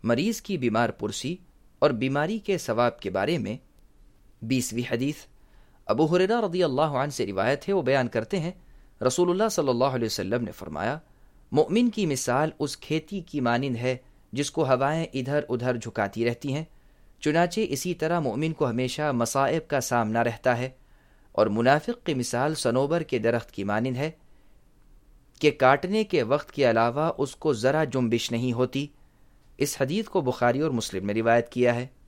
मरीज की बीमार पुरसी और बीमारी के सवाब के बारे में। 20वीं हदीस अबू हुरैरा रज़ियल्लाहु अन्हु से रिवायत है, वो बयान करते हैं रसूलुल्लाह सल्लल्लाहु अलैहि वसल्लम ने फरमाया, मोमिन की मिसाल उस खेती की मानिंद है जिसको हवाएं इधर उधर झुकाती रहती हैं। चुनाचे इसी तरह मोमिन को हमेशा मसाइब का सामना रहता है। और मुनाफिक की मिसाल सनोबर के दरख्त की मानिंद है कि काटने के वक्त के अलावा उसको ज़रा जुम्बिश नहीं होती। इस हदीस को बुखारी और मुस्लिम में रिवायत किया है।